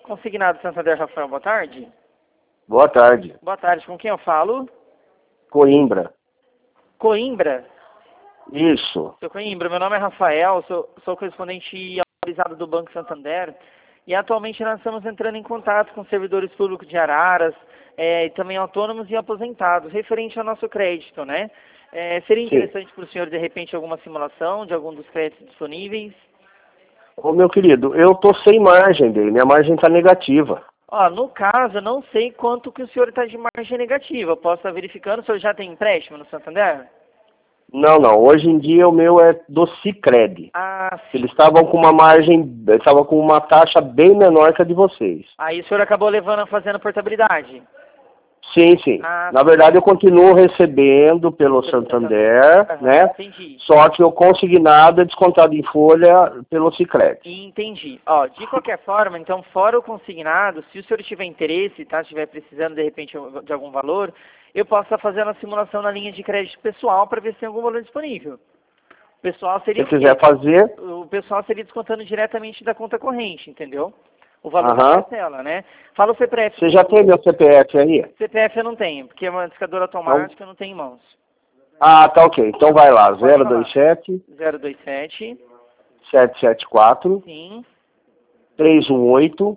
Consignado Santander, Rafael, boa tarde. Boa tarde. Boa tarde, com quem eu falo? Coimbra. Coimbra? Isso. Seu Coimbra, meu nome é Rafael, sou correspondente autorizado do Banco Santander e atualmente nós estamos entrando em contato com servidores públicos de Araras e também autônomos e aposentados, referente ao nosso crédito, né? Seria interessante para o senhor, de repente, alguma simulação de algum dos créditos disponíveis? Ô, meu querido, eu tô sem margem dele, minha margem tá negativa. Ó, no caso, eu não sei quanto que o senhor está de margem negativa. Eu posso estar verificando, o senhor já tem empréstimo no Santander? Não, hoje em dia o meu é do Sicredi. Ah, sim. Eles estavam com uma margem, estavam com uma taxa bem menor que a de vocês. Aí o senhor acabou levando, fazendo portabilidade? Sim. Ah, Na verdade, eu continuo recebendo pelo Santander, né? Entendi. Só que o consignado é descontado em folha pelo Sicredi. Entendi. Ó, de qualquer forma, então, fora o consignado, se o senhor tiver interesse, tá? Estiver precisando, de repente, de algum valor, eu posso estar fazendo a simulação na linha de crédito pessoal para ver se tem algum valor disponível. O pessoal seria... Se quiser fazer... O pessoal seria descontando diretamente da conta corrente, entendeu? O valor da parcela, né? Fala o CPF. Você já tem meu CPF aí? CPF eu não tenho, porque é uma discadora automática, eu não tenho em mãos. Ah, tá ok. Então vai lá, 027 027 774 sim 318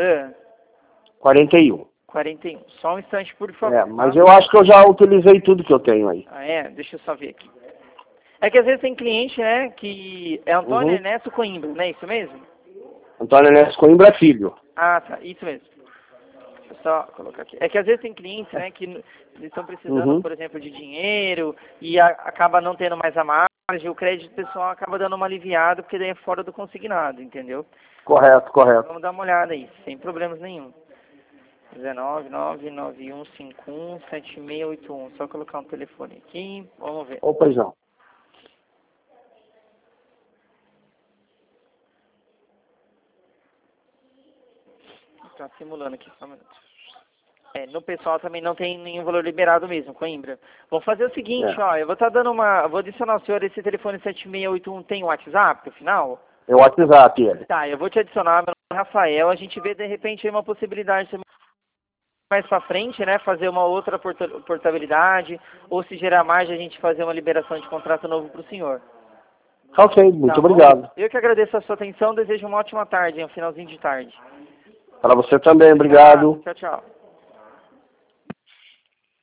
41. 41. Só um instante, por favor. Mas eu acho que eu já utilizei tudo que eu tenho aí. Ah, é? Deixa eu só ver aqui. É que às vezes tem cliente, né, que é Antônio Ernesto Coimbra, não é isso mesmo? Antônio Ernesto Coimbra é filho. Ah, tá. Isso mesmo. Deixa eu só colocar aqui. É que às vezes tem clientes, né, que eles estão precisando, por exemplo, de dinheiro e acaba não tendo mais a margem, o crédito pessoal acaba dando uma aliviada, porque daí é fora do consignado, entendeu? Correto. Vamos dar uma olhada aí, sem problemas nenhum. 19991517681. Só colocar um telefone aqui. Vamos ver. Ô, paizão. Tá simulando aqui, só um minuto. No pessoal também não tem nenhum valor liberado mesmo, Coimbra. Vamos fazer o seguinte, ó, eu vou estar dando vou adicionar o senhor, esse telefone 7681 tem o WhatsApp no final? É o WhatsApp, ele. Tá, eu vou te adicionar, meu nome é Rafael, a gente vê de repente aí uma possibilidade mais pra frente, né, fazer uma outra portabilidade, ou se gerar mais, a gente fazer uma liberação de contrato novo pro senhor. Ok, muito obrigado. Eu que agradeço a sua atenção, desejo uma ótima tarde, um finalzinho de tarde. Para você também, obrigado. Tchau, tchau.